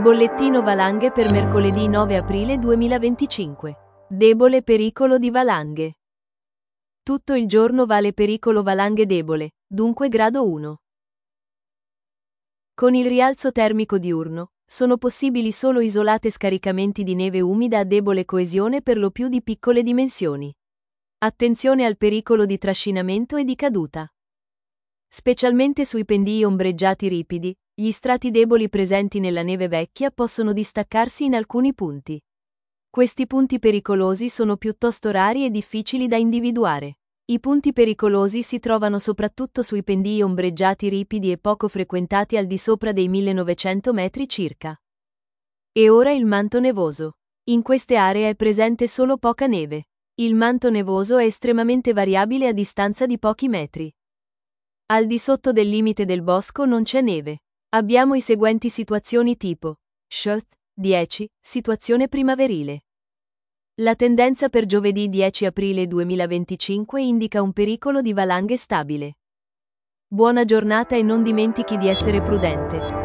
Bollettino valanghe per mercoledì 9 aprile 2025. Debole pericolo di valanghe. Tutto il giorno vale pericolo valanghe debole, dunque grado 1. Con il rialzo termico diurno, sono possibili solo isolate scaricamenti di neve umida a debole coesione per lo più di piccole dimensioni. Attenzione al pericolo di trascinamento e di caduta. Specialmente sui pendii ombreggiati ripidi, gli strati deboli presenti nella neve vecchia possono distaccarsi in alcuni punti. Questi punti pericolosi sono piuttosto rari e difficili da individuare. I punti pericolosi si trovano soprattutto sui pendii ombreggiati ripidi e poco frequentati al di sopra dei 1900 metri circa. E ora il manto nevoso. In queste aree è presente solo poca neve. Il manto nevoso è estremamente variabile a distanza di pochi metri. Al di sotto del limite del bosco non c'è neve. Abbiamo i seguenti situazioni tipo: Shot, 10, situazione primaverile. La tendenza per giovedì 10 aprile 2025 indica un pericolo di valanghe stabile. Buona giornata e non dimentichi di essere prudente.